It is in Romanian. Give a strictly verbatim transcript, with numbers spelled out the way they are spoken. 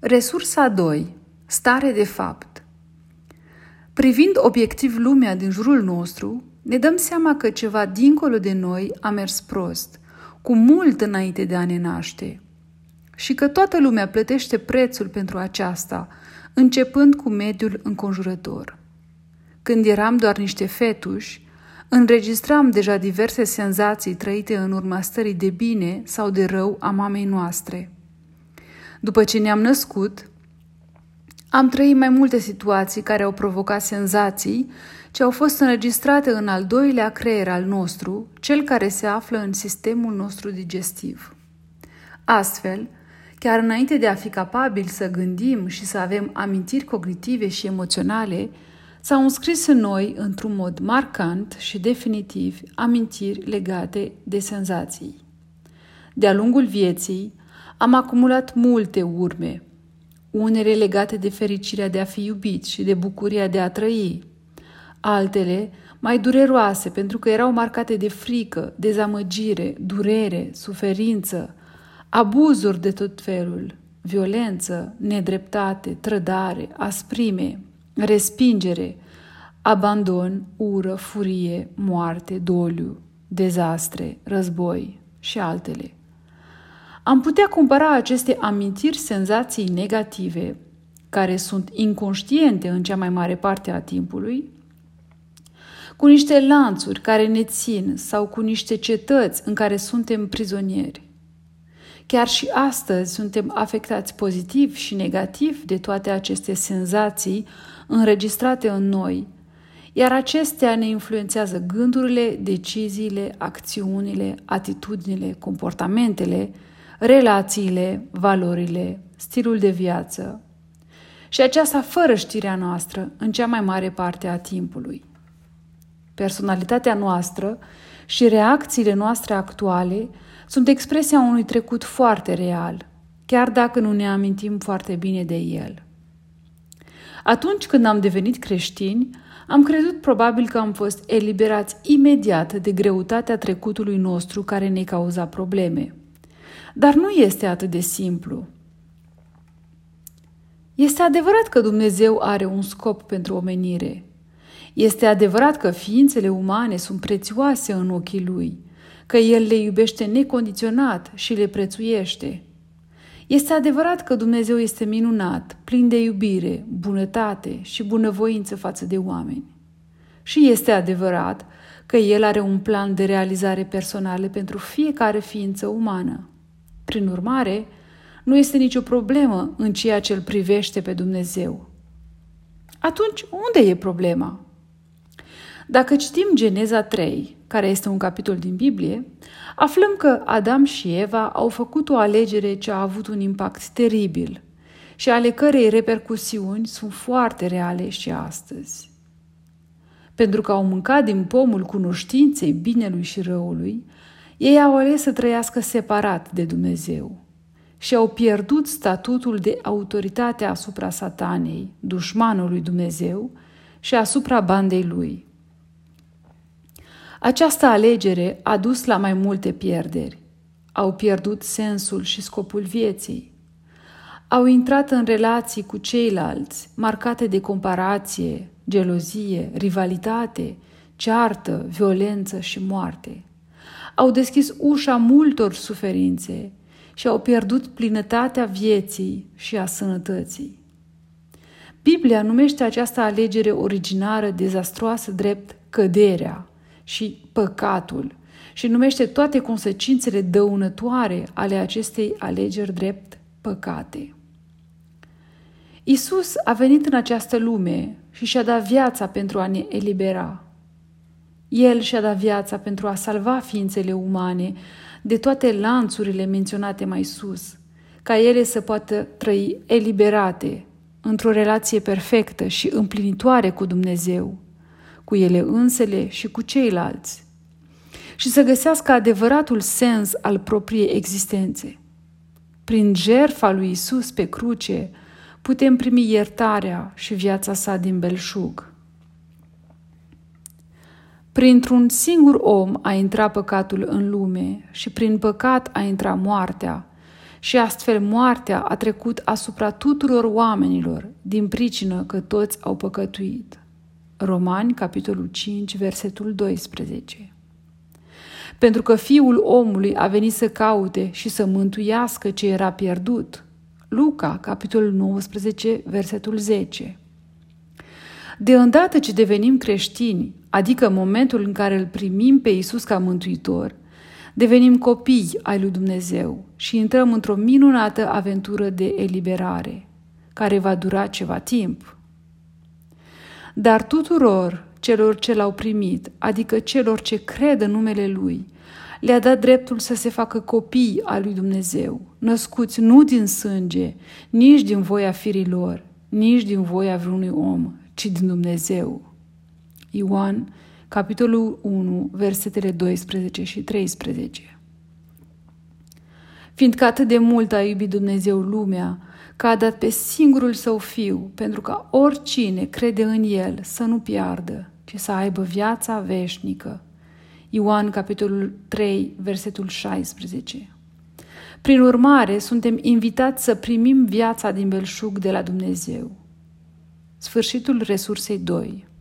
Resursa doi. Stare de fapt. Privind obiectiv lumea din jurul nostru, ne dăm seama că ceva dincolo de noi a mers prost, cu mult înainte de a ne naște, și că toată lumea plătește prețul pentru aceasta, începând cu mediul înconjurător. Când eram doar niște fetuși, înregistram deja diverse senzații trăite în urma stării de bine sau de rău a mamei noastre. După ce ne-am născut, am trăit mai multe situații care au provocat senzații ce au fost înregistrate în al doilea creier al nostru, cel care se află în sistemul nostru digestiv. Astfel, chiar înainte de a fi capabili să gândim și să avem amintiri cognitive și emoționale, s-au înscris în noi, într-un mod marcant și definitiv, amintiri legate de senzații. De-a lungul vieții, am acumulat multe urme, unele legate de fericirea de a fi iubit și de bucuria de a trăi, altele mai dureroase pentru că erau marcate de frică, dezamăgire, durere, suferință, abuzuri de tot felul, violență, nedreptate, trădare, asprime, respingere, abandon, ură, furie, moarte, doliu, dezastre, război și altele. Am putea compara aceste amintiri, senzații negative, care sunt inconștiente în cea mai mare parte a timpului, cu niște lanțuri care ne țin sau cu niște cetăți în care suntem prizonieri. Chiar și astăzi suntem afectați pozitiv și negativ de toate aceste senzații înregistrate în noi, iar acestea ne influențează gândurile, deciziile, acțiunile, atitudinile, comportamentele, relațiile, valorile, stilul de viață. Și aceasta fără știrea noastră în cea mai mare parte a timpului. Personalitatea noastră și reacțiile noastre actuale sunt expresia unui trecut foarte real, chiar dacă nu ne amintim foarte bine de el. Atunci când am devenit creștini, am crezut probabil că am fost eliberați imediat de greutatea trecutului nostru care ne cauza probleme. Dar nu este atât de simplu. Este adevărat că Dumnezeu are un scop pentru omenire. Este adevărat că ființele umane sunt prețioase în ochii Lui, că El le iubește necondiționat și le prețuiește. Este adevărat că Dumnezeu este minunat, plin de iubire, bunătate și bunăvoință față de oameni. Și este adevărat că El are un plan de realizare personală pentru fiecare ființă umană. Prin urmare, nu este nicio problemă în ceea ce îl privește pe Dumnezeu. Atunci, unde e problema? Dacă citim Geneza trei, care este un capitol din Biblie, aflăm că Adam și Eva au făcut o alegere ce a avut un impact teribil și ale cărei repercusiuni sunt foarte reale și astăzi. Pentru că au mâncat din pomul cunoștinței binelui și răului, ei au ales să trăiască separat de Dumnezeu și au pierdut statutul de autoritate asupra Satanei, dușmanului Dumnezeu, și asupra bandei lui. Această alegere a dus la mai multe pierderi. Au pierdut sensul și scopul vieții. Au intrat în relații cu ceilalți, marcate de comparație, gelozie, rivalitate, ceartă, violență și moarte. Au deschis ușa multor suferințe și au pierdut plinătatea vieții și a sănătății. Biblia numește această alegere originară dezastroasă drept căderea și păcatul și numește toate consecințele dăunătoare ale acestei alegeri drept păcate. Iisus a venit în această lume și și-a dat viața pentru a ne elibera. El și-a dat viața pentru a salva ființele umane de toate lanțurile menționate mai sus, ca ele să poată trăi eliberate, într-o relație perfectă și împlinitoare cu Dumnezeu, cu ele însele și cu ceilalți, și să găsească adevăratul sens al propriei existențe. Prin jertfa lui Iisus pe cruce, putem primi iertarea și viața sa din belșug. Printr-un singur om a intrat păcatul în lume și prin păcat a intrat moartea și astfel moartea a trecut asupra tuturor oamenilor, din pricină că toți au păcătuit. Romani, capitolul cinci, versetul doisprezece. Pentru că Fiul omului a venit să caute și să mântuiască ce era pierdut. Luca, capitolul nouăsprezece, versetul zece. De îndată ce devenim creștini, adică în momentul în care îl primim pe Iisus ca mântuitor, devenim copii ai lui Dumnezeu și intrăm într-o minunată aventură de eliberare, care va dura ceva timp. Dar tuturor celor ce l-au primit, adică celor ce cred în numele Lui, le-a dat dreptul să se facă copii al lui Dumnezeu, născuți nu din sânge, nici din voia firii lor, nici din voia vreunui om, ci din Dumnezeu. Ioan, capitolul unu, versetele doisprezece și treisprezece. Fiindcă atât de mult a iubit Dumnezeu lumea, că a dat pe singurul Său Fiu, pentru ca oricine crede în El să nu piardă, ci să aibă viața veșnică. Ioan, capitolul trei, versetul șaisprezece. Prin urmare, suntem invitați să primim viața din belșug de la Dumnezeu. Sfârșitul resursei doi.